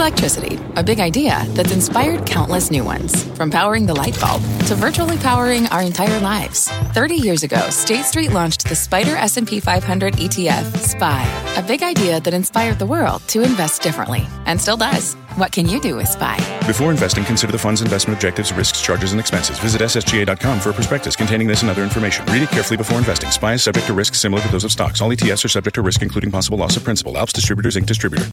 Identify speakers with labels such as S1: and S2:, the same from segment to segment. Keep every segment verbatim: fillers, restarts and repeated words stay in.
S1: Electricity, a big idea that's inspired countless new ones. From powering the light bulb to virtually powering our entire lives. thirty years ago, State Street launched the Spider S and P five hundred E T F, S P Y, a big idea that inspired the world to invest differently, and still does. What can you do with S P Y?
S2: Before investing, consider the fund's investment objectives, risks, charges, and expenses. Visit S S G A dot com for a prospectus containing this and other information. Read it carefully before investing. S P Y is subject to risks similar to those of stocks. All E T Fs are subject to risk, including possible loss of principal. Alps Distributors, Incorporated distributor.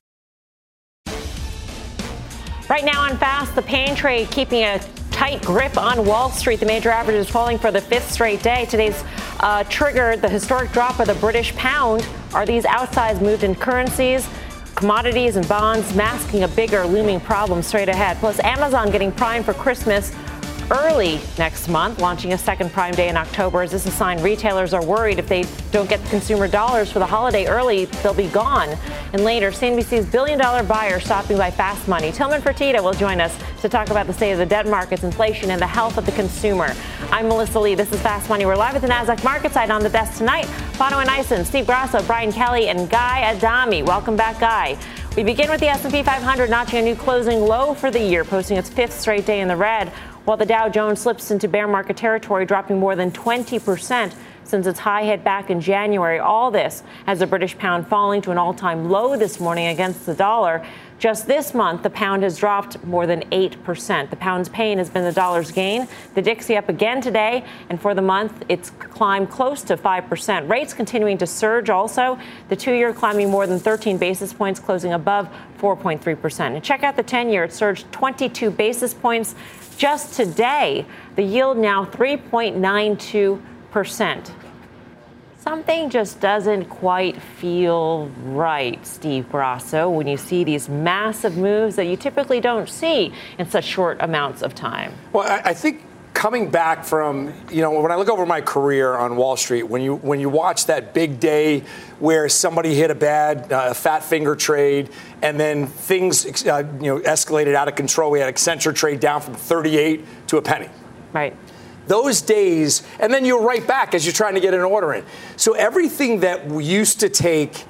S3: Right now on Fast, the pain trade keeping a tight grip on Wall Street. The major average is falling for the fifth straight day. Today's uh, trigger, the historic drop of the British pound. Are these outsized moves in currencies, commodities, and bonds masking a bigger looming problem straight ahead? Plus, Amazon getting primed for Christmas early next month, launching a second Prime Day in October. Is this a sign retailers are worried if they don't get consumer dollars for the holiday early, they'll be gone? And later, C N B C's billion-dollar buyer stopping by Fast Money. Tillman Fertitta will join us to talk about the state of the debt markets, inflation, and the health of the consumer. I'm Melissa Lee. This is Fast Money. We're live at the NASDAQ market site. On the desk tonight, Bonawyn Eison, Steve Grasso, Brian Kelly, and Guy Adami. Welcome back, Guy. We begin with the S and P five hundred notching a new closing low for the year, posting its fifth straight day in the red, while the Dow Jones slips into bear market territory, dropping more than twenty percent since its high hit back in January. All this as the British pound falling to an all-time low this morning against the dollar. Just this month, the pound has dropped more than eight percent. The pound's pain has been the dollar's gain. The Dixie up again today, and for the month, it's climbed close to five percent. Rates continuing to surge also. The two-year climbing more than thirteen basis points, closing above four point three percent. And check out the ten-year. It surged twenty-two basis points just today. The yield now three point nine two percent. Something just doesn't quite feel right, Steve Grasso, when you see these massive moves that you typically don't see in such short amounts of time.
S4: Well, I, I think coming back from, you know, when I look over my career on Wall Street, when you when you watch that big day where somebody hit a bad uh, fat finger trade and then things, uh, you know, escalated out of control. We had Accenture trade down from thirty-eight to a penny.
S3: Right.
S4: Those days, and then you're right back as you're trying to get an order in. So everything that used to take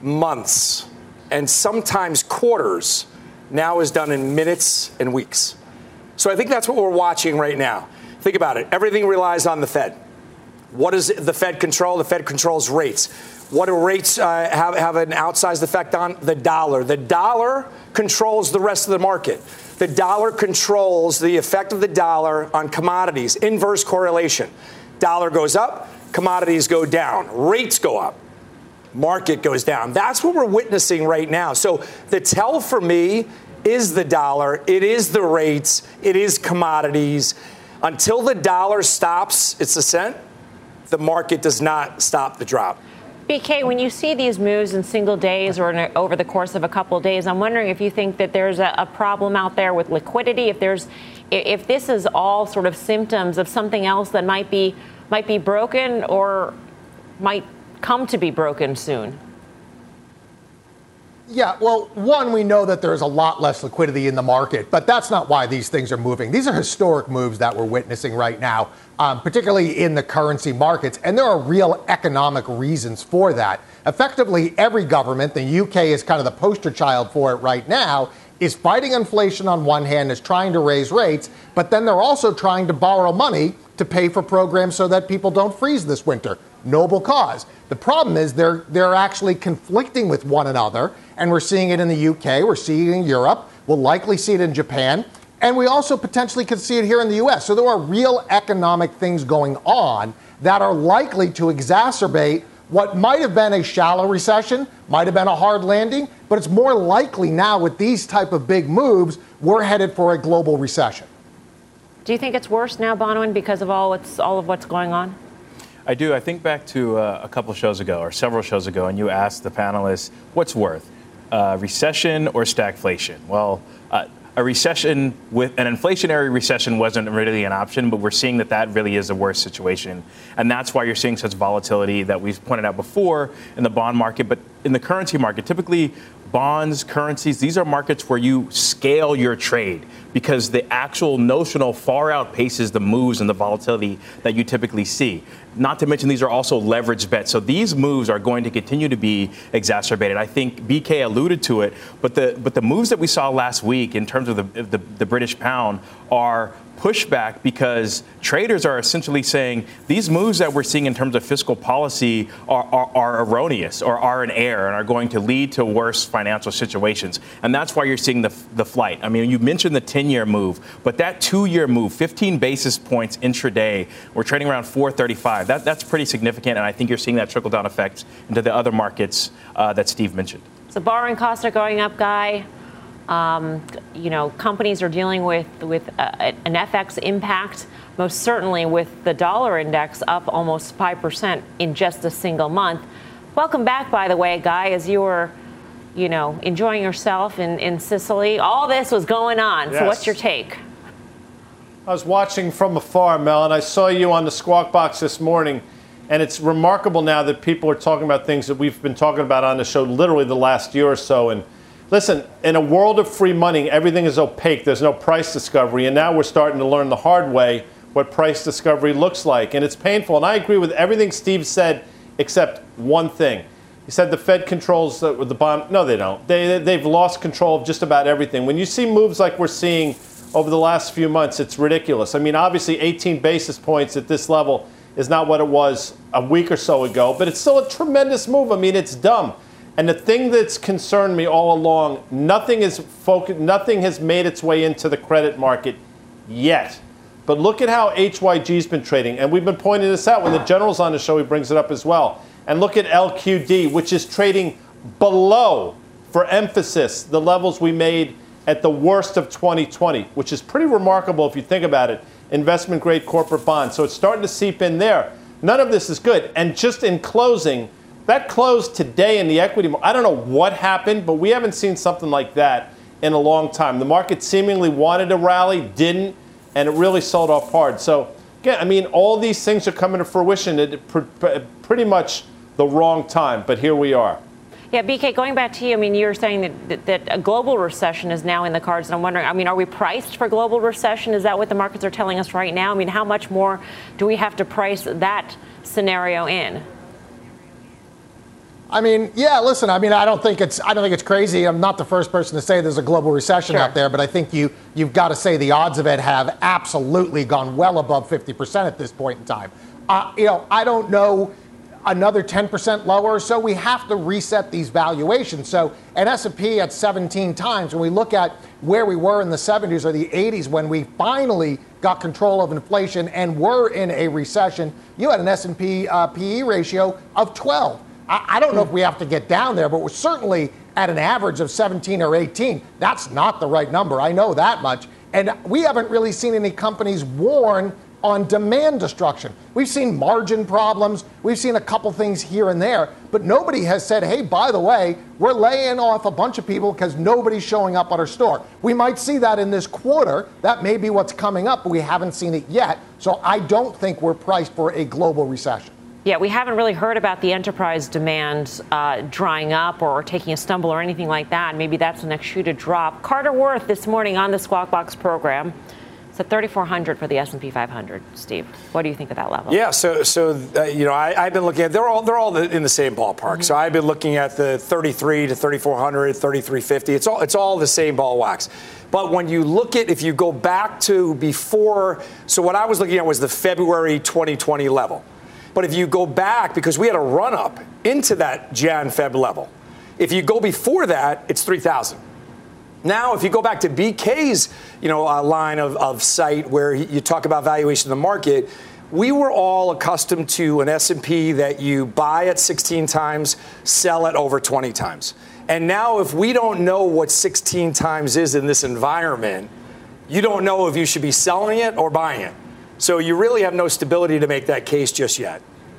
S4: months and sometimes quarters now is done in minutes and weeks. So I think that's what we're watching right now. Think about it. Everything relies on the Fed. What does the Fed control? The Fed controls rates. What do rates uh, have, have an outsized effect on? The dollar. The dollar controls the rest of the market. The dollar controls the effect of the dollar on commodities. Inverse correlation. Dollar goes up, commodities go down, rates go up, market goes down. That's what we're witnessing right now. So the tell for me is the dollar. It is the rates. It is commodities. Until the dollar stops its ascent, the market does not stop the drop.
S3: B K, when you see these moves in single days or in a, over the course of a couple of days, I'm wondering if you think that there's a, a problem out there with liquidity, if there's, if this is all sort of symptoms of something else that might be might be broken or might come to be broken soon.
S5: Yeah, well, one, we know that there's a lot less liquidity in the market, but that's not why these things are moving. These are historic moves that we're witnessing right now, um, particularly in the currency markets, and there are real economic reasons for that. Effectively, every government, the U K is kind of the poster child for it right now, is fighting inflation on one hand, is trying to raise rates, but then they're also trying to borrow money to pay for programs so that people don't freeze this winter. Noble cause. The problem is they're they're actually conflicting with one another, and we're seeing it in the U K, we're seeing it in Europe, we'll likely see it in Japan, and we also potentially could see it here in the U S. So there are real economic things going on that are likely to exacerbate what might have been a shallow recession, might have been a hard landing, but it's more likely now with these type of big moves, we're headed for a global recession.
S3: Do you think it's worse now, Bonawyn, because of all what's all of what's going on?
S6: I do. I think back to uh, a couple shows ago or several shows ago, and you asked the panelists, what's worse, uh, recession or stagflation? Well, uh, a recession with an inflationary recession wasn't really an option, but we're seeing that that really is the worst situation. And that's why you're seeing such volatility that we've pointed out before in the bond market, but in the currency market. Typically, bonds, currencies, these are markets where you scale your trade because the actual notional far outpaces the moves and the volatility that you typically see. Not to mention these are also leveraged bets. So these moves are going to continue to be exacerbated. I think B K alluded to it, but the but the moves that we saw last week in terms of the the, the British pound are pushback because traders are essentially saying these moves that we're seeing in terms of fiscal policy are, are, are erroneous or are in error and are going to lead to worse financial situations. And that's why you're seeing the, the flight. I mean, you mentioned the ten-year move, but that two-year move, fifteen basis points intraday, we're trading around four thirty-five. That, that's pretty significant, and I think you're seeing that trickle-down effect into the other markets uh, that Steve mentioned.
S3: So borrowing costs are going up, Guy. Um, you know, companies are dealing with with uh, an F X impact, most certainly with the dollar index up almost five percent in just a single month. Welcome back, by the way, Guy, as you were, you know, enjoying yourself in, in Sicily. All this was going on. Yes. So what's your take?
S7: I was watching from afar, Mel, and I saw you on the Squawk Box this morning. And it's remarkable now that people are talking about things that we've been talking about on the show literally the last year or so. And listen, in a world of free money, everything is opaque. There's no price discovery. And now we're starting to learn the hard way what price discovery looks like. And it's painful. And I agree with everything Steve said except one thing. He said the Fed controls the, the bond. No, they don't. They, they've lost control of just about everything. When you see moves like we're seeing over the last few months, it's ridiculous. I mean, obviously, eighteen basis points at this level is not what it was a week or so ago. But it's still a tremendous move. I mean, it's dumb. And the thing that's concerned me all along, nothing is focused, nothing has made its way into the credit market yet. But look at how H Y G's been trading. And we've been pointing this out. When the general's on the show, he brings it up as well. And look at L Q D, which is trading below, for emphasis, the levels we made at the worst of twenty twenty, which is pretty remarkable if you think about it. Investment-grade corporate bonds. So it's starting to seep in there. None of this is good. And just in closing, that closed today in the equity market. I don't know what happened, but we haven't seen something like that in a long time. The market seemingly wanted to rally, didn't, and it really sold off hard. So, again, I mean, all these things are coming to fruition at pr- pr- pretty much the wrong time, but here we are.
S3: Yeah, B K, going back to you, I mean, you're saying that, that, that a global recession is now in the cards, and I'm wondering, I mean, are we priced for global recession? Is that what the markets are telling us right now? I mean, how much more do we have to price that scenario in?
S5: I mean, yeah, listen, I mean, I don't think it's I don't think it's crazy. I'm not the first person to say there's a global recession
S3: sure.
S5: out there, but I think you, you've got to say the odds of it have absolutely gone well above fifty percent at this point in time. Uh, you know, I don't know another ten percent lower, so we have to reset these valuations. So an S and P at seventeen times, when we look at where we were in the seventies or the eighties when we finally got control of inflation and were in a recession, you had an S and P uh, P E ratio of twelve. I don't know if we have to get down there, but we're certainly at an average of seventeen or eighteen. That's not the right number. I know that much. And we haven't really seen any companies warn on demand destruction. We've seen margin problems. We've seen a couple things here and there, but nobody has said, hey, by the way, we're laying off a bunch of people because nobody's showing up at our store. We might see that in this quarter. That may be what's coming up, but we haven't seen it yet. So I don't think we're priced for a global recession.
S3: Yeah, we haven't really heard about the enterprise demand uh, drying up or, or taking a stumble or anything like that. Maybe that's the next shoe to drop. Carter Worth this morning on the Squawk Box program. It's at thirty-four hundred for the S and P five hundred. Steve, what do you think of that level?
S4: Yeah, so so uh, you know, I, I've been looking at they're all they're all in the same ballpark. Mm-hmm. So I've been looking at the thirty-three to thirty-four hundred, thirty-three fifty. It's all it's all the same ball wax. But when you look at if you go back to before, so what I was looking at was the February twenty twenty level. But if you go back, because we had a run up into that Jan-Feb level, if you go before that, it's three thousand. Now, if you go back to B K's, you know, uh, line of, of sight where he, you talk about valuation of the market, we were all accustomed to an S and P that you buy at sixteen times, sell at over twenty times. And now if we don't know what sixteen times is in this environment, you don't know if you should be selling it or buying it. So you really have no stability to make that case just yet.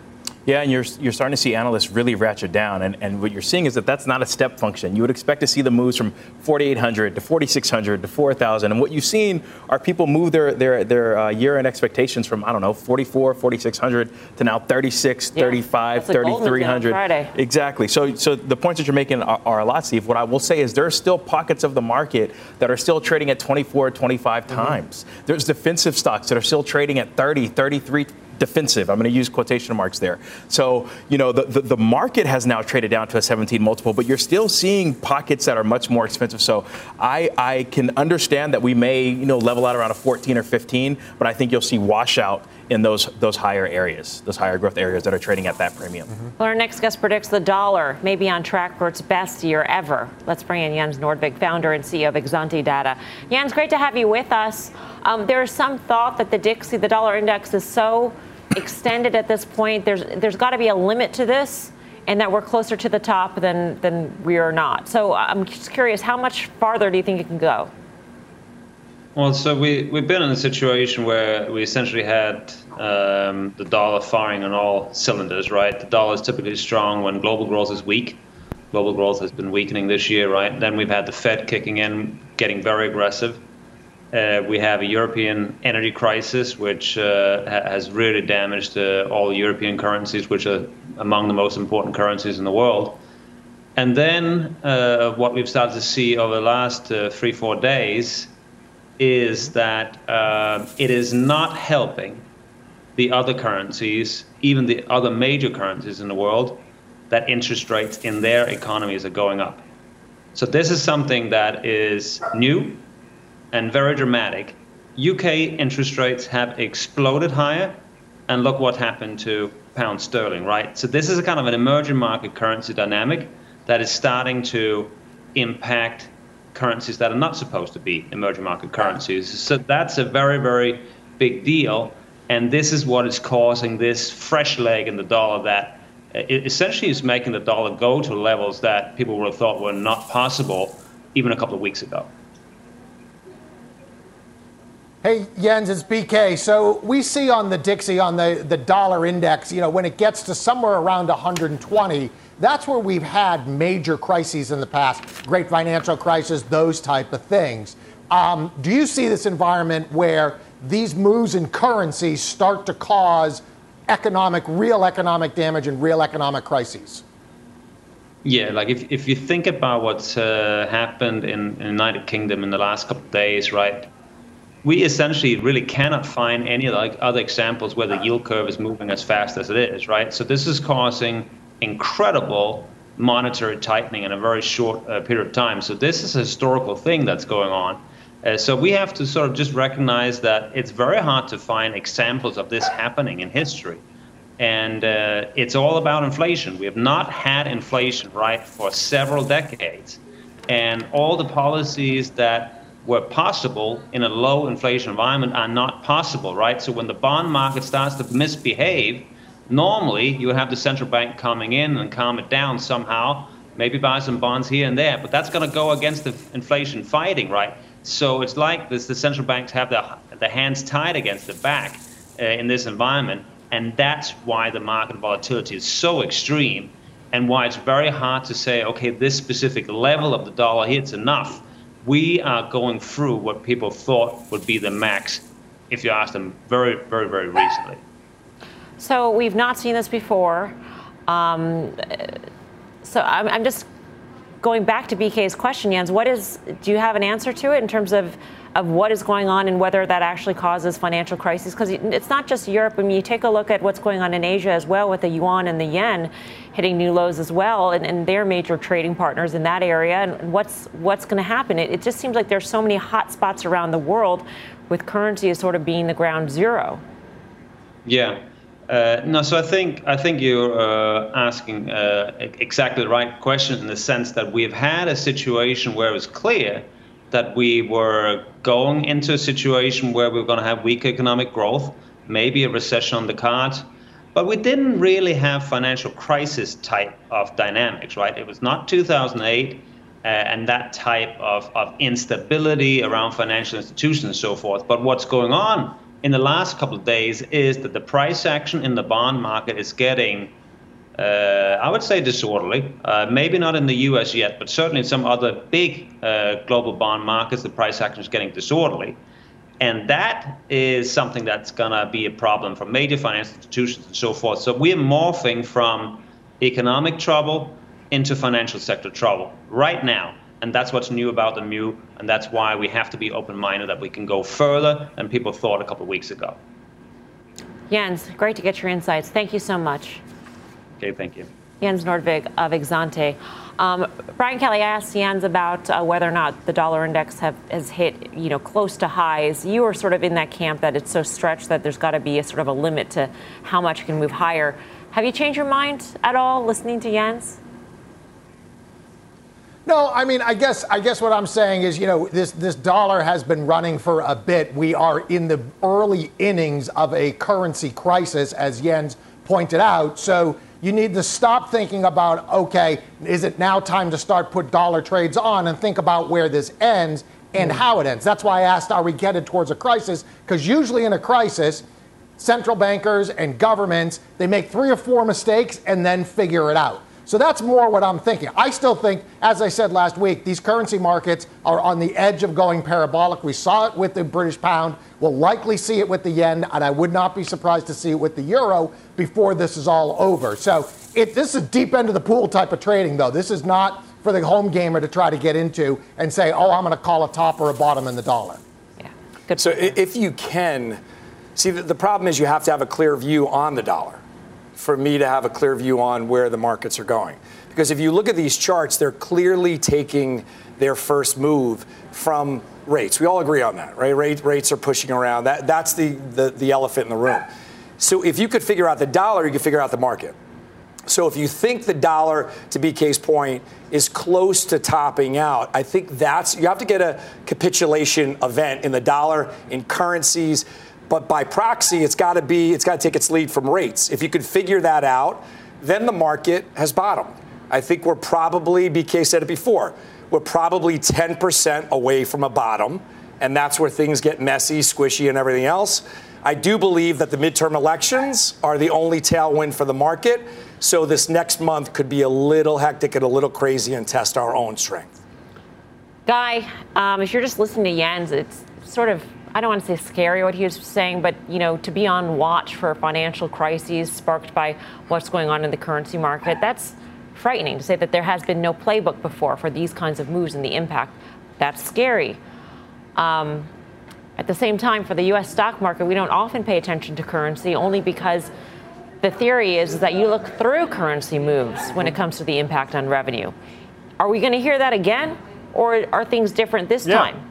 S6: Yeah, and you're you're starting to see analysts really ratchet down, and, and what you're seeing is that that's not a step function. You would expect to see the moves from forty-eight hundred to forty-six hundred to four thousand, and what you've seen are people move their their their uh, year-end expectations from, I don't know, forty-four, forty-six hundred to now thirty-six,
S3: yeah,
S6: thirty-five, thirty-three hundred.
S3: Friday.
S6: Exactly. So so the points that you're making are, are a lot, Steve. What I will say is there are still pockets of the market that are still trading at twenty-four, twenty-five mm-hmm. times. There's defensive stocks that are still trading at thirty, thirty-three defensive. I'm going to use quotation marks there. So, you know, the, the, the market has now traded down to a seventeen multiple, but you're still seeing pockets that are much more expensive. So I, I can understand that we may, you know, level out around a fourteen or fifteen, but I think you'll see washout in those those higher areas, those higher growth areas that are trading at that premium.
S3: Mm-hmm. Well, our next guest predicts the dollar may be on track for its best year ever. Let's bring in Jens Nordvik, founder and C E O of Exante Data. Jens, great to have you with us. Um, there is some thought that the Dixie, the dollar index, is so extended at this point. There's there's got to be a limit to this, and that we're closer to the top than than we are not. So I'm just curious, how much farther do you think it can go?
S8: Well, so we, we've been in a situation where we essentially had um, the dollar firing on all cylinders, right? The dollar is typically strong when global growth is weak. Global growth has been weakening this year, right? Then we've had the Fed kicking in, getting very aggressive. Uh, we have a European energy crisis, which uh, ha- has really damaged uh, all European currencies, which are among the most important currencies in the world. And then uh, what we've started to see over the last uh, three, four days is that uh, it is not helping the other currencies, even the other major currencies in the world, that interest rates in their economies are going up. So this is something that is new and very dramatic. U K interest rates have exploded higher, and look what happened to pound sterling, right? So this is a kind of an emerging market currency dynamic that is starting to impact currencies that are not supposed to be emerging market currencies. So that's a very, very big deal. And this is what is causing this fresh leg in the dollar that essentially is making the dollar go to levels that people would have thought were not possible even a couple of weeks ago.
S5: Hey, Jens, it's B K. So we see on the Dixie, on the, the dollar index, you know, when it gets to somewhere around one hundred twenty, that's where we've had major crises in the past, great financial crisis, those type of things. Um, do you see this environment where these moves in currencies start to cause economic, real economic damage and real economic crises?
S8: Yeah, like if, if you think about what's uh, happened in, in the United Kingdom in the last couple of days, right? We essentially really cannot find any like other examples where the yield curve is moving as fast as it is, right? So this is causing incredible monetary tightening in a very short uh, period of time. So this is a historical thing that's going on. Uh, so we have to sort of just recognize that it's very hard to find examples of this happening in history. And uh, it's all about inflation. We have not had inflation, right, for several decades. And all the policies that were possible in a low inflation environment are not possible, right? So when the bond market starts to misbehave, normally you would have the central bank coming in and calm it down somehow, maybe buy some bonds here and there, but that's going to go against the inflation fighting, right? So it's like this, the central banks have the, the hands tied against the back uh, in this environment, and that's why the market volatility is so extreme and why it's very hard to say, okay, this specific level of the dollar here, it's enough. We are going through what people thought would be the max, if you ask them, very, very, very recently.
S3: So we've not seen this before. Um, so I'm, I'm just going back to B K's question, Jens. What is? Do you have an answer to it in terms of, of what is going on and whether that actually causes financial crises? Because it's not just Europe. I mean, you take a look at what's going on in Asia as well, with the yuan and the yen hitting new lows as well, and, and their major trading partners in that area. And what's what's going to happen? It, it just seems like there's so many hot spots around the world, with currency as sort of being the ground zero.
S8: Yeah. Uh, no, so I think I think you're uh, asking uh, exactly the right question, in the sense that we've had a situation where it was clear that we were going into a situation where we were going to have weak economic growth, maybe a recession on the cards, but we didn't really have financial crisis type of dynamics, right? It was not two thousand eight uh, and that type of, of instability around financial institutions and so forth. But what's going on in the last couple of days is that the price action in the bond market is getting, uh, I would say, disorderly. Uh, maybe not in the U S yet, but certainly in some other big uh, global bond markets, the price action is getting disorderly. And that is something that's going to be a problem for major financial institutions and so forth. So we're morphing from economic trouble into financial sector trouble right now. And that's what's new about the M U, and that's why we have to be open-minded that we can go further than people thought a couple of weeks ago.
S3: Jens, great to get your insights. Thank you so much.
S8: Okay, thank you.
S3: Jens Nordvig of Exante. Um, Brian Kelly, I asked Jens about uh, whether or not the dollar index have, has hit, you know, close to highs. You are sort of in that camp that it's so stretched that there's got to be a sort of a limit to how much it can move higher. Have you changed your mind at all listening to Jens?
S5: No, I mean, I guess I guess what I'm saying is, you know, this this dollar has been running for a bit. We are in the early innings of a currency crisis, as Jens pointed out. So you need to stop thinking about, okay, is it now time to start put dollar trades on and think about where this ends and mm. how it ends. That's why I asked, are we headed towards a crisis? Because usually in a crisis, central bankers and governments, they make three or four mistakes and then figure it out. So that's more what I'm thinking. I still think, as I said last week, these currency markets are on the edge of going parabolic. We saw it with the British pound. We'll likely see it with the yen, and I would not be surprised to see it with the euro before this is all over. So it, this is deep end of the pool type of trading, though. This is not for the home gamer to try to get into and say, oh, I'm going to call a top or a bottom in the dollar.
S3: Yeah. Good.
S4: So if you can, see, the, the problem is you have to have a clear view on the dollar for me to have a clear view on where the markets are going. Because if you look at these charts, they're clearly taking their first move from rates. We all agree on that, right? Rate, rates are pushing around. That, that's the, the, the elephant in the room. So if you could figure out the dollar, you could figure out the market. So if you think the dollar, to B K's point, is close to topping out, I think that's, you have to get a capitulation event in the dollar, in currencies. But by proxy, it's got to be, it's got to take its lead from rates. If you could figure that out, then the market has bottomed. I think we're probably, B K said it before, we're probably ten percent away from a bottom, and that's where things get messy, squishy, and everything else. I do believe that the midterm elections are the only tailwind for the market, so this next month could be a little hectic and a little crazy and test our own strength.
S3: Guy, um, if you're just listening to Jens, it's sort of, I don't want to say scary what he was saying, but, you know, to be on watch for financial crises sparked by what's going on in the currency market, that's frightening to say that there has been no playbook before for these kinds of moves and the impact. That's scary. Um, at the same time, for the U S stock market, we don't often pay attention to currency only because the theory is that you look through currency moves when it comes to the impact on revenue. Are we going to hear that again, or are things different this
S7: yeah.
S3: time?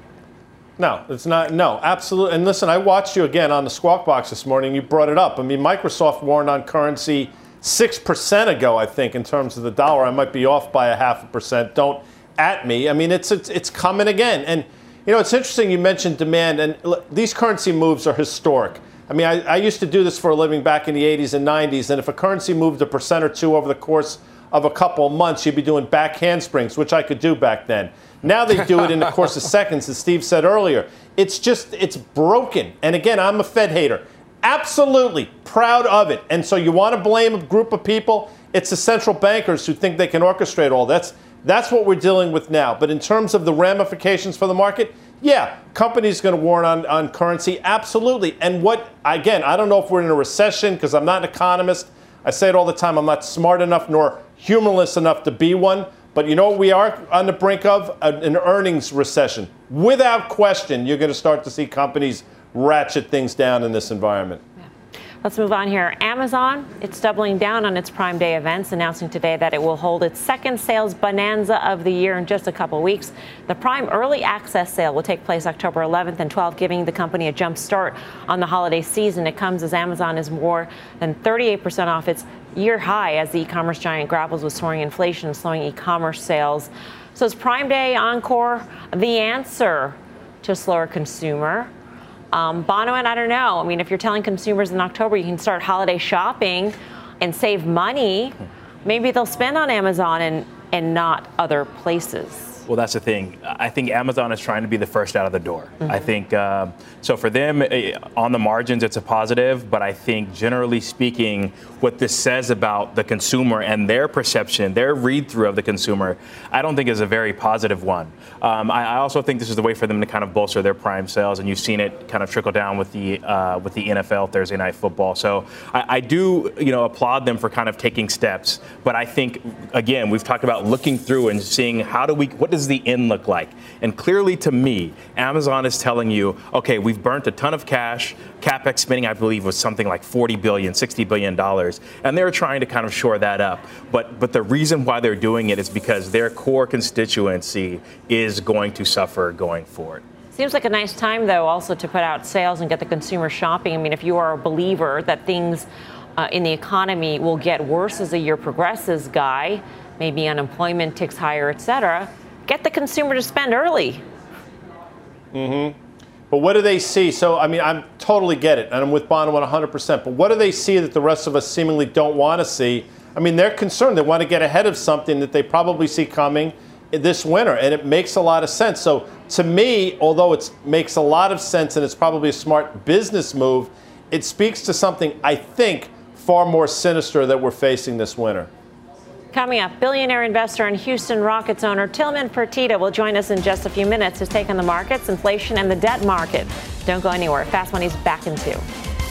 S7: No, it's not. No, absolutely. And listen, I watched you again on the Squawk Box this morning. You brought it up. I mean, Microsoft warned on currency six percent ago, I think, in terms of the dollar. I might be off by a half a percent. Don't at me. I mean, it's it's, it's coming again. And, you know, it's interesting you mentioned demand. And look, these currency moves are historic. I mean, I, I used to do this for a living back in the eighties and nineties. And if a currency moved a percent or two over the course of a couple of months, you'd be doing back handsprings, which I could do back then. Now they do it in the course of seconds, as Steve said earlier. It's just, it's broken. And again, I'm a Fed hater. Absolutely proud of it. And so you want to blame a group of people? It's the central bankers who think they can orchestrate all that's That's what we're dealing with now. But in terms of the ramifications for the market, yeah, companies going to warn on, on currency, absolutely. And what, again, I don't know if we're in a recession because I'm not an economist. I say it all the time. I'm not smart enough nor humorless enough to be one. But you know what we are on the brink of? An earnings recession. Without question, you're going to start to see companies ratchet things down in this environment.
S3: Let's move on here. Amazon, it's doubling down on its Prime Day events, announcing today that it will hold its second sales bonanza of the year in just a couple weeks. The Prime Early Access sale will take place October eleventh and twelfth, giving the company a jump start on the holiday season. It comes as Amazon is more than thirty-eight percent off its year high as the e-commerce giant grapples with soaring inflation and slowing e-commerce sales. So is Prime Day Encore the answer to a slower consumer? Um, Bonawyn, I don't know. I mean, if you're telling consumers in October you can start holiday shopping and save money, maybe they'll spend on Amazon and, and not other places.
S6: Well, that's the thing. I think Amazon is trying to be the first out of the door. Mm-hmm. I think, uh, so for them, on the margins, it's a positive, but I think generally speaking, what this says about the consumer and their perception, their read-through of the consumer, I don't think is a very positive one. Um, I, I also think this is the way for them to kind of bolster their Prime sales, and you've seen it kind of trickle down with the uh, with the N F L Thursday Night Football. So I, I do, you know, applaud them for kind of taking steps, but I think, again, we've talked about looking through and seeing how do we, what does the end look like? And clearly to me, Amazon is telling you, okay, we've burnt a ton of cash. CapEx spending, I believe, was something like forty billion dollars, sixty billion dollars. And they're trying to kind of shore that up. But but the reason why they're doing it is because their core constituency is going to suffer going forward.
S3: Seems like a nice time, though, also to put out sales and get the consumer shopping. I mean, if you are a believer that things uh, in the economy will get worse as the year progresses, Guy, maybe unemployment ticks higher, et cetera, get the consumer to spend early.
S7: Mm-hmm. But what do they see? So, I mean, I totally get it, and I'm with Bono one hundred percent. But what do they see that the rest of us seemingly don't want to see? I mean, they're concerned. They want to get ahead of something that they probably see coming this winter, and it makes a lot of sense. So, to me, although it makes a lot of sense and it's probably a smart business move, it speaks to something, I think, far more sinister that we're facing this winter.
S3: Coming up, billionaire investor and Houston Rockets owner Tillman Fertitta will join us in just a few minutes to take on the markets, inflation, and the debt market. Don't go anywhere. Fast Money's back in two.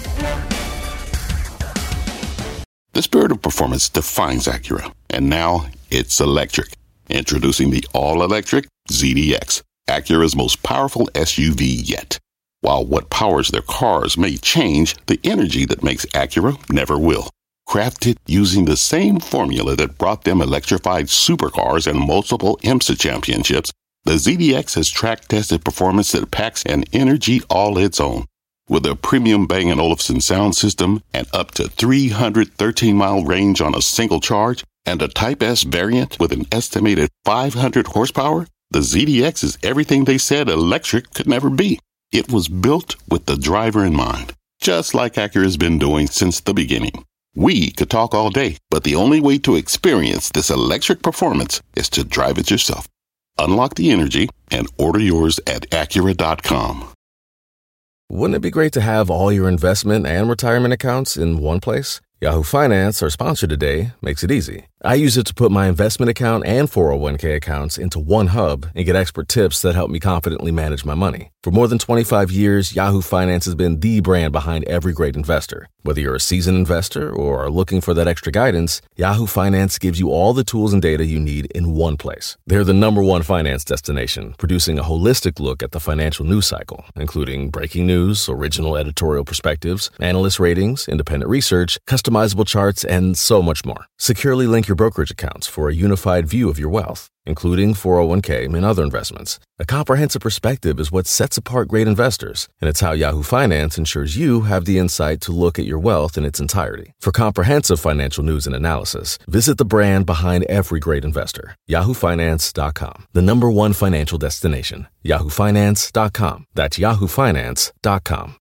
S9: The spirit of performance defines Acura, and now it's electric. Introducing the all-electric Z D X, Acura's most powerful S U V yet. While what powers their cars may change, the energy that makes Acura never will. Crafted using the same formula that brought them electrified supercars and multiple IMSA championships, the Z D X has track-tested performance that packs an energy all its own. With a premium Bang and Olufsen sound system and up to three hundred thirteen mile range on a single charge, and a Type S variant with an estimated five hundred horsepower, the Z D X is everything they said electric could never be. It was built with the driver in mind, just like Acura's been doing since the beginning. We could talk all day, but the only way to experience this electric performance is to drive it yourself. Unlock the energy and order yours at Acura dot com.
S10: Wouldn't it be great to have all your investment and retirement accounts in one place? Yahoo Finance, our sponsor today, makes it easy. I use it to put my investment account and four oh one k accounts into one hub and get expert tips that help me confidently manage my money. For more than twenty-five years, Yahoo Finance has been the brand behind every great investor. Whether you're a seasoned investor or are looking for that extra guidance, Yahoo Finance gives you all the tools and data you need in one place. They're the number one finance destination, producing a holistic look at the financial news cycle, including breaking news, original editorial perspectives, analyst ratings, independent research, customizable charts, and so much more. Securely link your brokerage accounts for a unified view of your wealth, including four oh one k and other investments. A comprehensive perspective is what sets apart great investors, and it's how Yahoo Finance ensures you have the insight to look at your wealth in its entirety. For comprehensive financial news and analysis, visit the brand behind every great investor, Yahoo Finance dot com, the number one financial destination, Yahoo Finance dot com. That's Yahoo Finance dot com.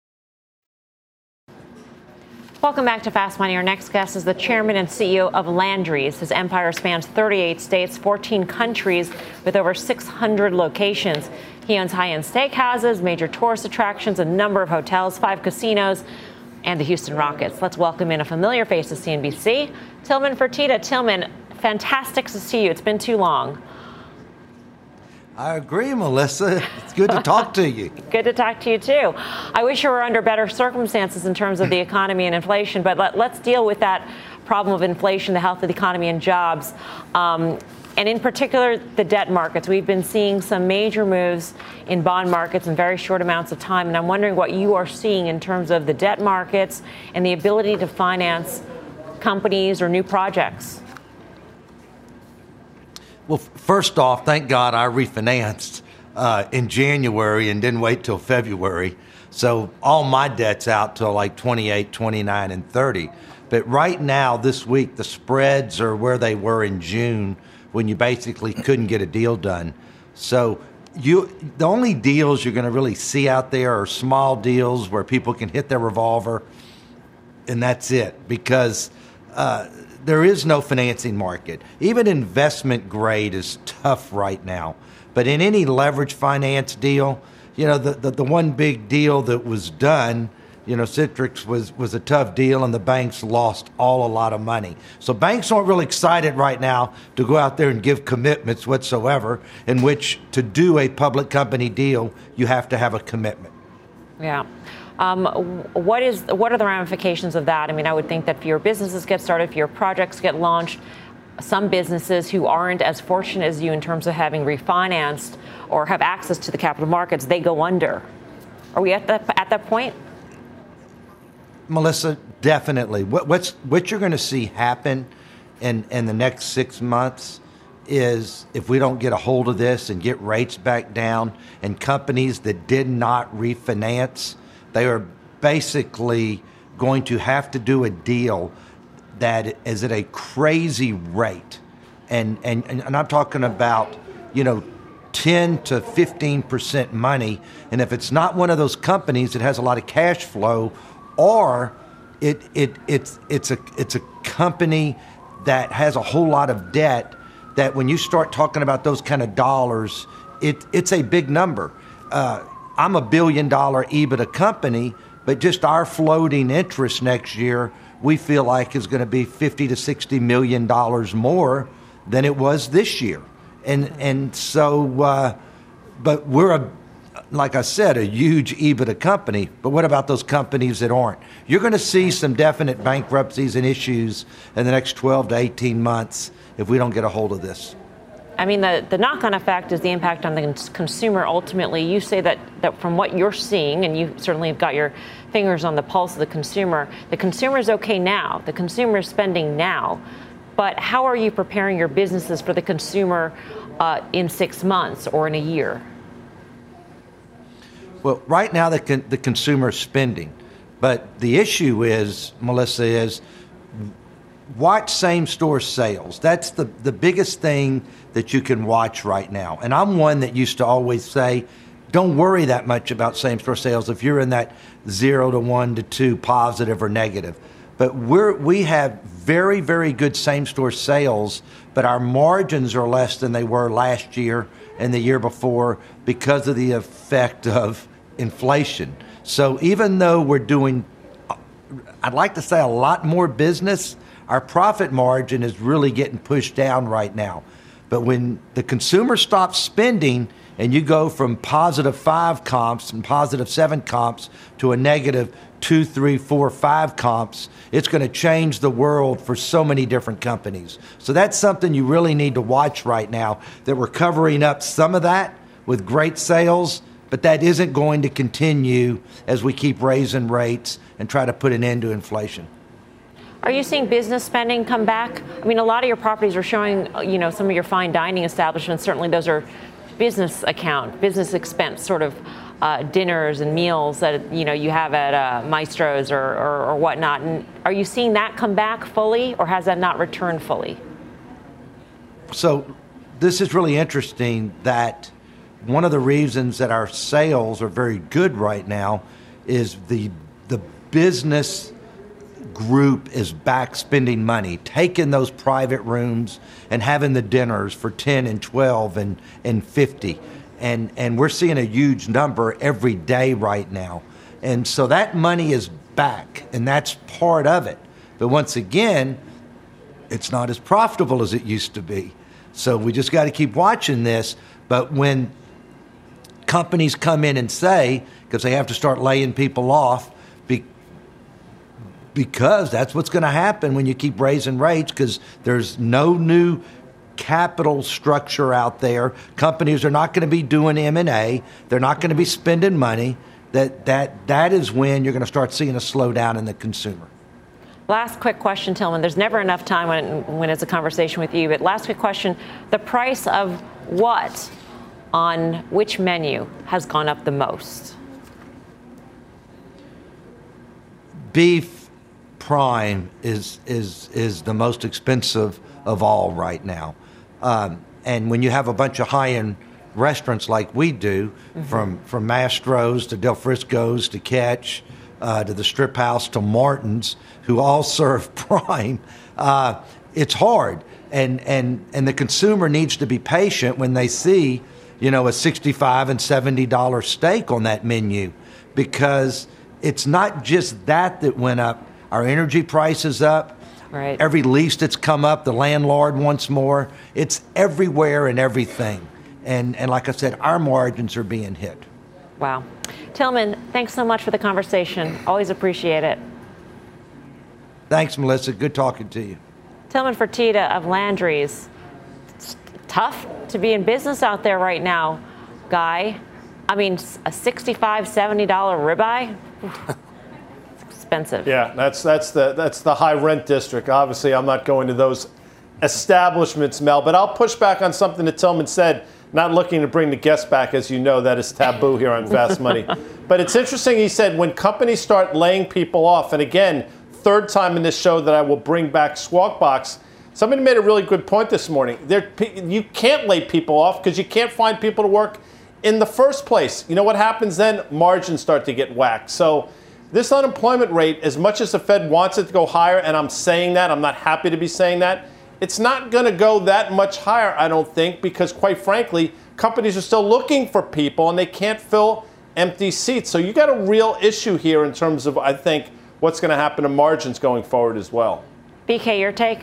S3: Welcome back to Fast Money. Our next guest is the chairman and C E O of Landry's. His empire spans thirty-eight states, fourteen countries, with over six hundred locations. He owns high-end steakhouses, major tourist attractions, a number of hotels, five casinos, and the Houston Rockets. Let's welcome in a familiar face to C N B C, Tillman Fertitta. Tillman, fantastic to see you. It's been too long.
S11: I agree, Melissa. It's good to talk to you.
S3: Good to talk to you, too. I wish you were under better circumstances in terms of the economy and inflation, but let, let's deal with that problem of inflation, the health of the economy and jobs, um, and in particular, the debt markets. We've been seeing some major moves in bond markets in very short amounts of time, and I'm wondering what you are seeing in terms of the debt markets and the ability to finance companies or new projects.
S11: Well, first off, thank God I refinanced uh, in January and didn't wait till February. So all my debt's out till like twenty-eight, twenty-nine, and thirty. But right now, this week, the spreads are where they were in June when you basically couldn't get a deal done. So you, the only deals you're going to really see out there are small deals where people can hit their revolver, and that's it. Because uh, there is no financing market. Even investment grade is tough right now. But in any leverage finance deal, you know, the, the, the one big deal that was done, you know, Citrix was, was a tough deal, and the banks lost all a lot of money. So banks aren't really excited right now to go out there and give commitments whatsoever, in which to do a public company deal, you have to have a commitment.
S3: Yeah. Um, what is what are the ramifications of that? I mean, I would think that if your businesses get started, if your projects get launched, some businesses who aren't as fortunate as you in terms of having refinanced or have access to the capital markets, they go under. Are we at that at that point?
S11: Melissa, definitely. What, what's what you're going to see happen in in the next six months is, if we don't get a hold of this and get rates back down, and companies that did not refinance, they are basically going to have to do a deal that is at a crazy rate. And, and, and I'm talking about, you know, ten to fifteen percent money. And if it's not one of those companies that has a lot of cash flow, or it, it, it's, it's, a, it's a company that has a whole lot of debt, that when you start talking about those kind of dollars, it, it's a big number. Uh, I'm a billion dollar EBITDA company, but just our floating interest next year, we feel like is going to be fifty to sixty million dollars more than it was this year. And and so, uh, but we're, a, like I said, a huge EBITDA company. But what about those companies that aren't? You're going to see some definite bankruptcies and issues in the next twelve to eighteen months if we don't get a hold of this.
S3: I mean, the, the knock-on effect is the impact on the cons- consumer. Ultimately, you say that, that from what you're seeing, and you certainly have got your fingers on the pulse of the consumer, the consumer is okay now. The consumer is spending now. But how are you preparing your businesses for the consumer uh, in six months or in a year?
S11: Well, right now the con- the consumer is spending. But the issue is, Melissa, is watch same-store sales. That's the, the biggest thing that you can watch right now. And I'm one that used to always say, don't worry that much about same-store sales if you're in that zero to one to two positive or negative. But we're, we have very, very good same-store sales, but our margins are less than they were last year and the year before because of the effect of inflation. So even though we're doing, I'd like to say, a lot more business, our profit margin is really getting pushed down right now. But when the consumer stops spending and you go from positive five comps and positive seven comps to a negative two, three, four, five comps, it's going to change the world for so many different companies. So that's something you really need to watch right now, that we're covering up some of that with great sales, but that isn't going to continue as we keep raising rates and try to put an end to inflation.
S3: Are you seeing business spending come back? I mean, a lot of your properties are showing, you know, some of your fine dining establishments, certainly those are business account, business expense sort of uh, dinners and meals that, you know, you have at uh, Maestro's or, or, or whatnot. And are you seeing that come back fully, or has that not returned fully?
S11: So this is really interesting, that one of the reasons that our sales are very good right now is the the business group is back spending money, taking those private rooms and having the dinners for ten and twelve and, and fifty. And, and we're seeing a huge number every day right now. And so that money is back, and that's part of it. But once again, it's not as profitable as it used to be. So we just got to keep watching this. But when companies come in and say, because they have to start laying people off, be, because that's what's going to happen when you keep raising rates, because there's no new capital structure out there. Companies are not going to be doing M and A. They're not going to be spending money. That that that is when you're going to start seeing a slowdown in the consumer.
S3: Last quick question, Tillman. There's never enough time when, when it's a conversation with you, but last quick question. The price of what on which menu has gone up the most?
S11: Beef prime is is is the most expensive of all right now. Um, and when you have a bunch of high-end restaurants like we do, mm-hmm. from from Mastro's to Del Frisco's to Catch, uh, to the Strip House, to Martin's, who all serve prime. Uh, it's hard. And, and, and the consumer needs to be patient when they see, you know, a sixty-five and seventy dollars steak on that menu, because it's not just that that went up. Our energy price is up.
S3: Right.
S11: Every lease that's come up, the landlord wants more. It's everywhere and everything. And, and like I said, our margins are being hit.
S3: Wow. Tillman, thanks so much for the conversation. Always appreciate it.
S11: Thanks, Melissa. Good talking to you.
S3: Tillman Fertitta of Landry's. It's tough to be in business out there right now, Guy. I mean, a sixty-five dollars, seventy dollars ribeye? It's expensive.
S7: Yeah, that's that's the that's the high rent district. Obviously, I'm not going to those establishments, Mel, but I'll push back on something that Tillman said. Not looking to bring the guests back, as you know, that is taboo here on Fast Money. But it's interesting, he said, when companies start laying people off, and again, third time in this show that I will bring back Squawk Box, somebody made a really good point this morning. There, you can't lay people off because you can't find people to work in the first place. You know what happens then? Margins start to get whacked. So this unemployment rate, as much as the Fed wants it to go higher, and I'm saying that, I'm not happy to be saying that, it's not going to go that much higher, I don't think, because quite frankly, companies are still looking for people and they can't fill empty seats. So you got a real issue here in terms of, I think, what's going to happen to margins going forward as well.
S3: B K, your take?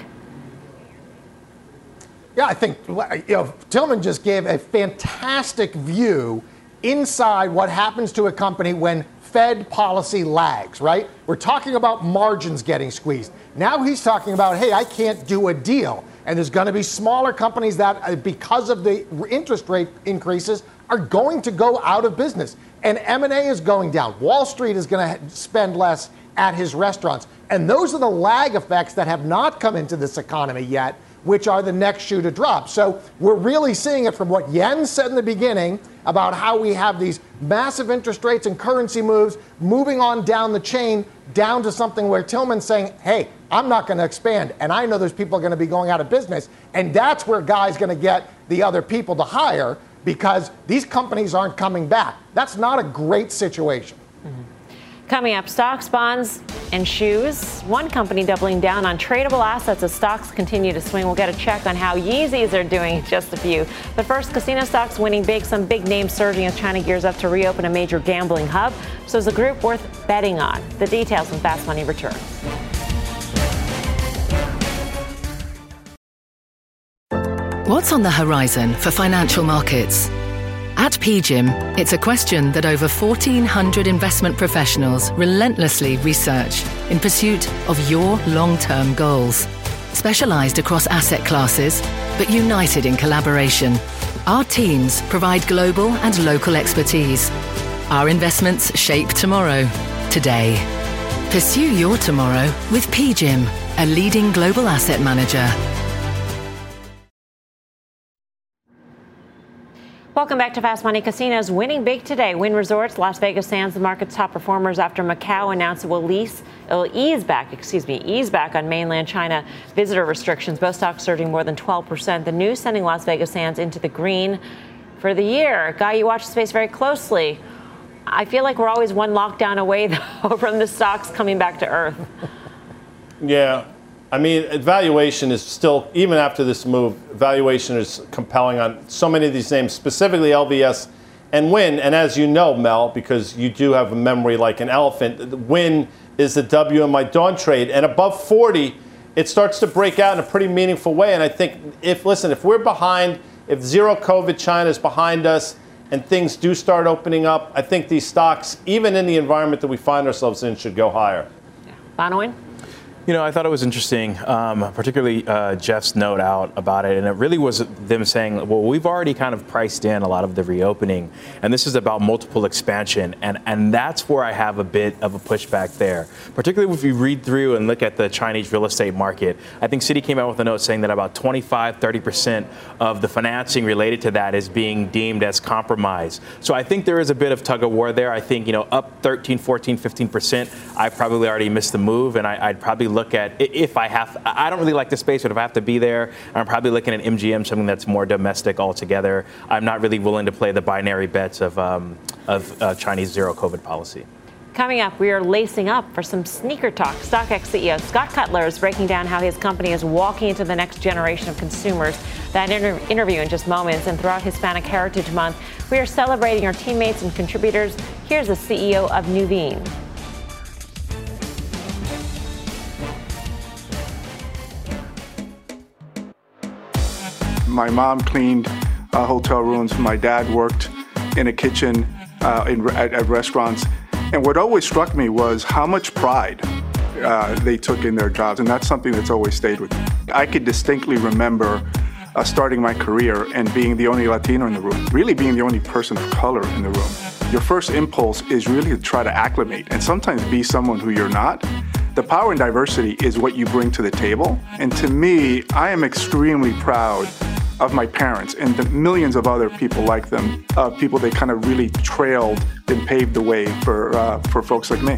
S5: Yeah, I think, you know, Tillman just gave a fantastic view inside what happens to a company when Fed policy lags, right? We're talking about margins getting squeezed. Now he's talking about, hey, I can't do a deal. And there's going to be smaller companies that, because of the interest rate increases, are going to go out of business. And M and A is going down. Wall Street is going to spend less at his restaurants. And those are the lag effects that have not come into this economy yet, which are the next shoe to drop. So we're really seeing it from what Jens said in the beginning about how we have these massive interest rates and currency moves moving on down the chain down to something where Tillman's saying, hey, I'm not going to expand. And I know there's people going to be going out of business. And that's where Guy's going to get the other people to hire because these companies aren't coming back. That's not a great situation.
S3: Mm-hmm. Coming up, stocks, bonds, and shoes. One company doubling down on tradable assets as stocks continue to swing. We'll get a check on how Yeezys are doing in just a few. But first, casino stocks winning big. Some big names surging as China gears up to reopen a major gambling hub. So is a group worth betting on? The details when Fast Money returns.
S12: What's on the horizon for financial markets? At P G I M, it's a question that over fourteen hundred investment professionals relentlessly research in pursuit of your long-term goals. Specialized across asset classes, but united in collaboration, our teams provide global and local expertise. Our investments shape tomorrow, today. Pursue your tomorrow with P G I M, a leading global asset manager.
S3: Welcome back to Fast Money. Casinos winning big today. Wynn Resorts, Las Vegas Sands, the market's top performers after Macau announced it will, lease, it will ease back, excuse me, ease back on mainland China visitor restrictions. Both stocks surging more than twelve percent. The news sending Las Vegas Sands into the green for the year. Guy, you watch the space very closely. I feel like we're always one lockdown away, though, from the stocks coming back to earth.
S7: Yeah. I mean, valuation is still, even after this move, valuation is compelling on so many of these names, specifically L V S and Wynn. And as you know, Mel, because you do have a memory like an elephant, Wynn is the W in my dawn trade. And above forty, it starts to break out in a pretty meaningful way. And I think, if listen, if we're behind, if zero COVID China is behind us and things do start opening up, I think these stocks, even in the environment that we find ourselves in, should go higher.
S3: Yeah. Bonawyn?
S6: You know, I thought it was interesting, um, particularly uh, Jeff's note out about it. And it really was them saying, well, we've already kind of priced in a lot of the reopening. And this is about multiple expansion. And, and that's where I have a bit of a pushback there, particularly if you read through and look at the Chinese real estate market. I think Citi came out with a note saying that about twenty-five, thirty percent of the financing related to that is being deemed as compromise. So I think there is a bit of tug of war there. I think, you know, up thirteen, fourteen, fifteen percent, I probably already missed the move. And I, I'd probably look at, if I have, I don't really like the space, but if I have to be there, I'm probably looking at M G M, something that's more domestic altogether. I'm not really willing to play the binary bets of um, of uh, Chinese zero COVID policy.
S3: Coming up, we are lacing up for some sneaker talk. StockX C E O Scott Cutler is breaking down how his company is walking into the next generation of consumers. That inter- interview in just moments. And throughout Hispanic Heritage Month, we are celebrating our teammates and contributors. Here's the C E O of Nuveen.
S13: My mom cleaned uh, hotel rooms. My dad worked in a kitchen uh, in, at, at restaurants. And what always struck me was how much pride uh, they took in their jobs. And that's something that's always stayed with me. I could distinctly remember uh, starting my career and being the only Latino in the room, really being the only person of color in the room. Your first impulse is really to try to acclimate and sometimes be someone who you're not. The power and diversity is what you bring to the table. And to me, I am extremely proud of my parents and the millions of other people like them, uh, people they kind of really trailed and paved the way for uh, for folks like me.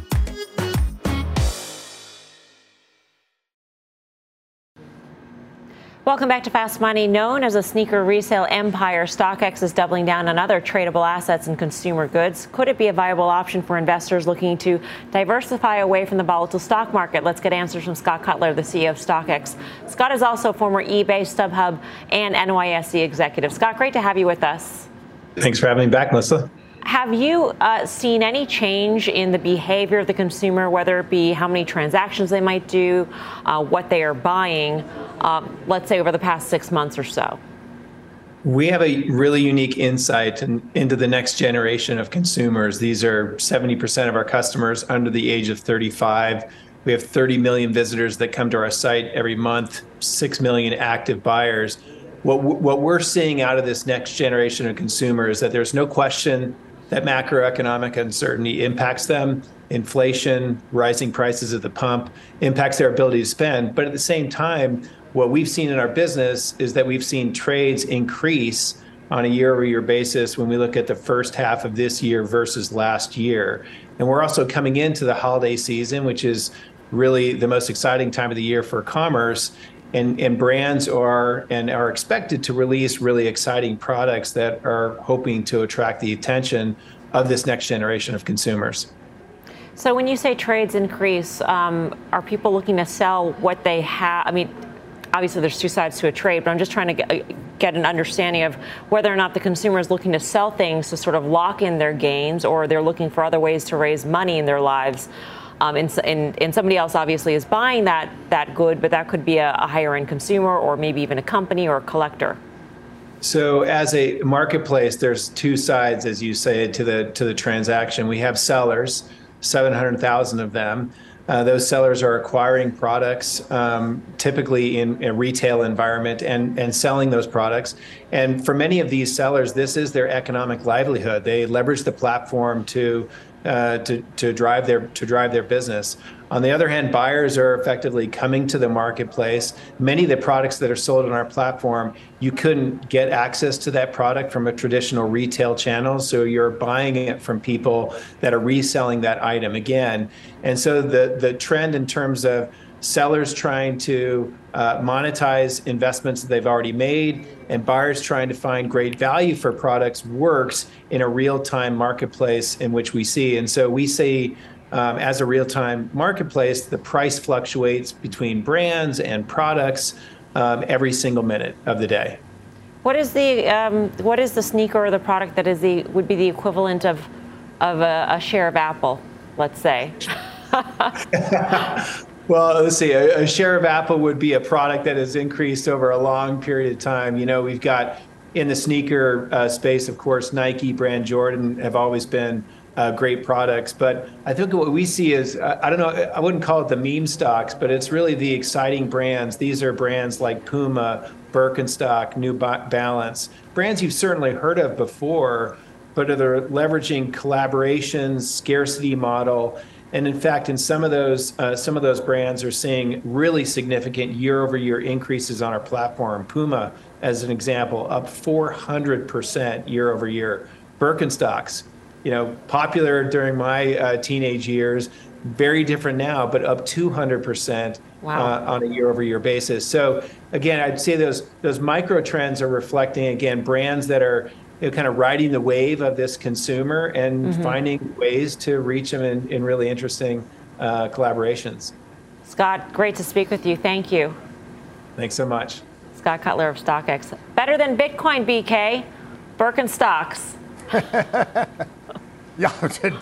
S3: Welcome back to Fast Money. Known as a sneaker resale empire, StockX is doubling down on other tradable assets and consumer goods. Could it be a viable option for investors looking to diversify away from the volatile stock market? Let's get answers from Scott Cutler, the C E O of StockX. Scott is also former eBay, StubHub, and N Y S E executive. Scott, great to have you with us.
S14: Thanks for having me back, Melissa.
S3: Have you uh, seen any change in the behavior of the consumer, whether it be how many transactions they might do, uh, what they are buying, uh, let's say over the past six months or so?
S14: We have a really unique insight in, into the next generation of consumers. These are seventy percent of our customers under the age of thirty-five. We have thirty million visitors that come to our site every month, six million active buyers. What, what we're seeing out of this next generation of consumers is that there's no question that macroeconomic uncertainty impacts them. Inflation, rising prices at the pump impacts their ability to spend. But at the same time, what we've seen in our business is that we've seen trades increase on a year-over-year basis when we look at the first half of this year versus last year. And we're also coming into the holiday season, which is really the most exciting time of the year for commerce. And, and brands are and are expected to release really exciting products that are hoping to attract the attention of this next generation of consumers.
S3: So when you say trades increase, um, are people looking to sell what they have? I mean, obviously there's two sides to a trade, but I'm just trying to get, get an understanding of whether or not the consumer is looking to sell things to sort of lock in their gains, or they're looking for other ways to raise money in their lives. Um, and, and, and somebody else obviously is buying that that good, but that could be a, a higher end consumer or maybe even a company or a collector.
S14: So as a marketplace, there's two sides, as you say, to the to the transaction. We have sellers, seven hundred thousand of them. Uh, those sellers are acquiring products, um, typically in a retail environment, and, and selling those products. And for many of these sellers, this is their economic livelihood. They leverage the platform to Uh, to to drive their to drive their business. On the other hand, buyers are effectively coming to the marketplace. Many of the products that are sold on our platform, you couldn't get access to that product from a traditional retail channel, so you're buying it from people that are reselling that item again. And so the the trend in terms of sellers trying to uh, monetize investments that they've already made and buyers trying to find great value for products works in a real-time marketplace in which we see. And so we see, um, as a real-time marketplace, the price fluctuates between brands and products um, every single minute of the day.
S3: What is the um, what is the sneaker or the product that is the would be the equivalent of of a, a share of Apple, let's say?
S14: Well, let's see. A, a share of Apple would be a product that has increased over a long period of time. You know, we've got in the sneaker uh, space, of course, Nike, Brand Jordan have always been uh, great products. But I think what we see is, uh, I don't know, I wouldn't call it the meme stocks, but it's really the exciting brands. These are brands like Puma, Birkenstock, New Balance, brands you've certainly heard of before, but are leveraging collaborations, scarcity model. And in fact, in some of those, uh, some of those brands are seeing really significant year-over-year increases on our platform. Puma, as an example, up four hundred percent year-over-year. Birkenstocks, you know, popular during my uh, teenage years, very different now, but up two hundred percent wow. uh, on a year-over-year basis. So again, I'd say those those micro trends are reflecting again brands that are you know, kind of riding the wave of this consumer and mm-hmm. finding ways to reach them in, in really interesting uh, collaborations.
S3: Scott, great to speak with you. Thank you.
S14: Thanks so much.
S3: Scott Cutler of StockX. Better than Bitcoin, B K. Birkenstocks.
S5: Yeah,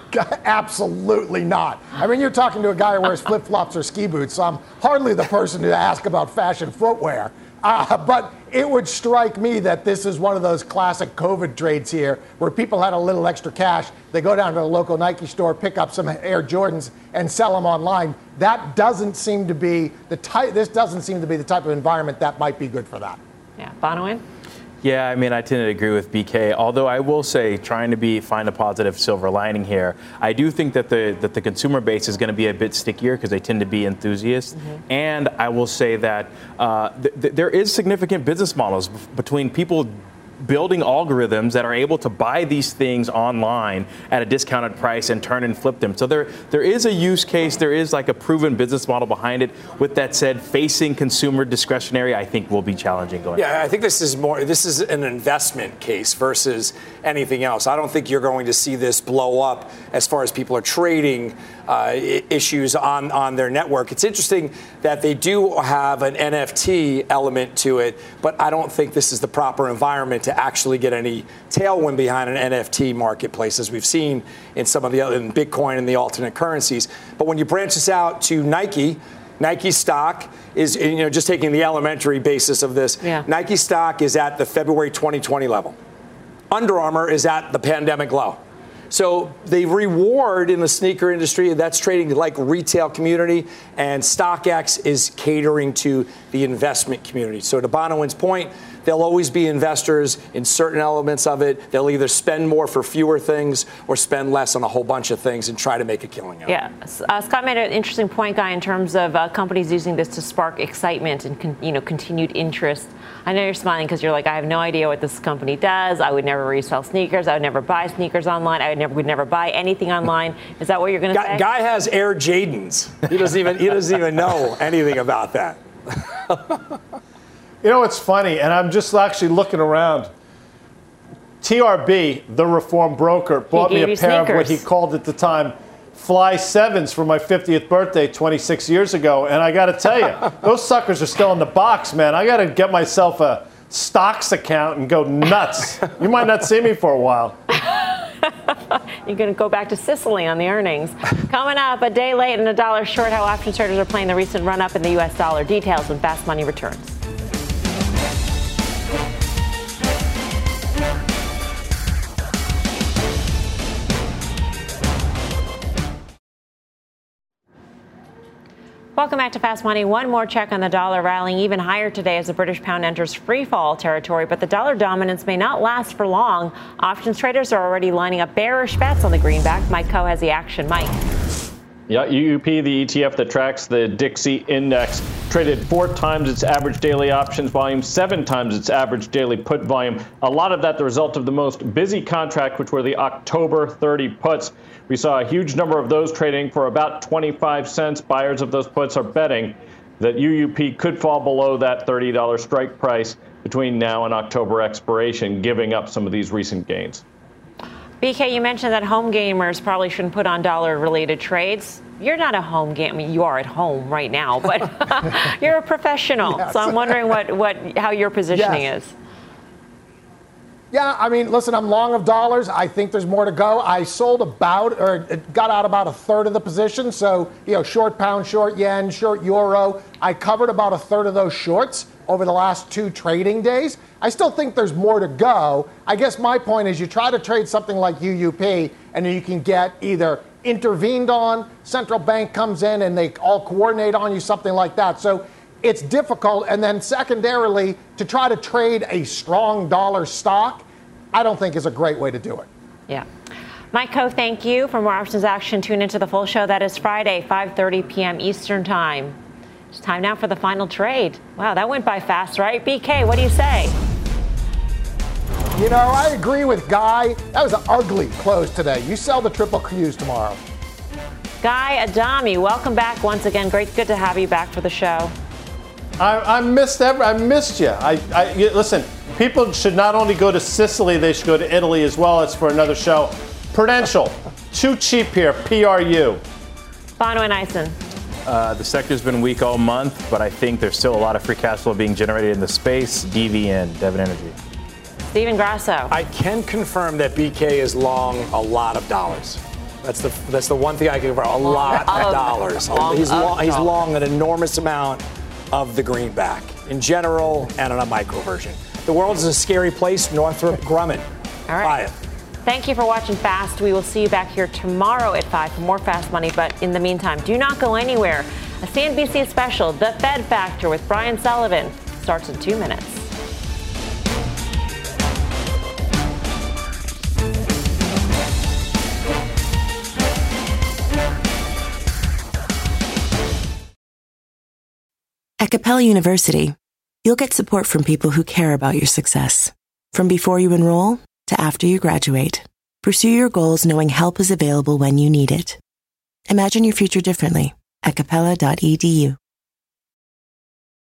S5: absolutely not. I mean, you're talking to a guy who wears flip-flops or ski boots, so I'm hardly the person to ask about fashion footwear. Uh, but it would strike me that this is one of those classic COVID trades here where people had a little extra cash. They go down to the local Nike store, pick up some Air Jordans, and sell them online. That doesn't seem to be the type. This doesn't seem to be the type of environment that might be good for that.
S3: Yeah, Bonawyn?
S6: Yeah, I mean, I tend to agree with B K. Although I will say, trying to be find a positive silver lining here, I do think that the that the consumer base is going to be a bit stickier because they tend to be enthusiasts. Mm-hmm. And I will say that uh, th- th- there is significant business models b- between people building algorithms that are able to buy these things online at a discounted price and turn and flip them. So there there is a use case. There is like a proven business model behind it. With that said, facing consumer discretionary, I think will be challenging going
S4: Yeah,
S6: forward.
S4: I think this is more, this is an investment case versus anything else. I don't think you're going to see this blow up as far as people are trading uh, issues on, on their network. It's interesting that they do have an N F T element to it, but I don't think this is the proper environment to actually get any tailwind behind an N F T marketplace, as we've seen in some of the other, in Bitcoin and the alternate currencies. But when you branch this out to Nike, Nike stock is, you know, just taking the elementary basis of this, yeah. Nike stock is at the February twenty twenty level. Under Armour is at the pandemic low. So the reward in the sneaker industry, that's trading like retail community, and StockX is catering to the investment community. So to Bonawyn's point, there'll always be investors in certain elements of it. They'll either spend more for fewer things or spend less on a whole bunch of things and try to make a killing out of it.
S3: Yeah, uh, Scott made an interesting point, Guy, in terms of uh, companies using this to spark excitement and con- you know continued interest. I know you're smiling because you're like, I have no idea what this company does. I would never resell sneakers. I would never buy sneakers online. I would never would never buy anything online. Is that what you're going to say?
S4: Guy has Air Jadens. He doesn't even he doesn't even know anything about that.
S7: You know, it's funny, and I'm just actually looking around. T R B, the reform broker, bought me a pair
S3: sneakers.
S7: of what he called at the time Fly Sevens for my fiftieth birthday twenty-six years ago. And I got to tell you, those suckers are still in the box, man. I got to get myself a stocks account and go nuts. You might not see me for a while.
S3: You're going to go back to Sicily on the earnings. Coming up, a day late and a dollar short, how option traders are playing the recent run-up in the U S dollar. Details when Fast Money returns. Welcome back to Fast Money. One more check on the dollar, rallying even higher today as the British pound enters free fall territory. But the dollar dominance may not last for long. Options traders are already lining up bearish bets on the greenback. Mike Coe has the action. Mike.
S15: Yeah, U U P, the E T F that tracks the Dixie Index, traded four times its average daily options volume, seven times its average daily put volume. A lot of that the result of the most busy contract, which were the October thirty puts. We saw a huge number of those trading for about twenty-five cents. Buyers of those puts are betting that U U P could fall below that thirty dollars strike price between now and October expiration, giving up some of these recent gains.
S3: B K, you mentioned that home gamers probably shouldn't put on dollar-related trades. You're not a home game. I mean, you are at home right now, but you're a professional. Yes. So I'm wondering what, what how your positioning yes. is.
S5: Yeah, I mean, listen, I'm long of dollars. I think there's more to go. I sold about, or got out about a third of the position. So, you know, short pound, short yen, short euro. I covered about a third of those shorts over the last two trading days. I still think there's more to go. I guess my point is you try to trade something like U U P, and then you can get either intervened on, central bank comes in and they all coordinate on you, something like that. So it's difficult. And then secondarily, to try to trade a strong dollar stock, I don't think is a great way to do it.
S3: Yeah. Mike Coe, thank you. For more options action, tune into the full show. That is Friday, five thirty p.m. Eastern time. It's time now for the final trade. Wow, that went by fast, right? B K, what do you say?
S5: You know, I agree with Guy. That was an ugly close today. You sell the triple Qs tomorrow.
S3: Guy Adami, welcome back once again. Great, good to have you back for the show.
S7: I, I missed every, I missed you. I, I listen. people should not only go to Sicily, they should go to Italy as well. It's for another show. Prudential, too cheap here, P R U.
S3: Bono and Eisen.
S6: Uh, the sector's been weak all month, but I think there's still a lot of free cash flow being generated in the space. D V N, Devon Energy.
S3: Steven Grasso.
S4: I can confirm that B K is long a lot of dollars. That's the that's the one thing I can confirm. A lot of, of dollars.
S3: Long
S4: he's
S3: of
S4: long, he's
S3: dollars.
S4: long an enormous amount of the greenback in general and on a micro version. The world is a scary place. Northrop Grumman.
S3: All right.
S4: Buy it.
S3: Thank you for watching Fast. We will see you back here tomorrow at five for more Fast Money. But in the meantime, do not go anywhere. A C N B C special, The Fed Factor with Brian Sullivan, starts in two minutes.
S16: At Capella University, you'll get support from people who care about your success. From before you enroll to after you graduate, pursue your goals knowing help is available when you need it. Imagine your future differently at capella dot e d u.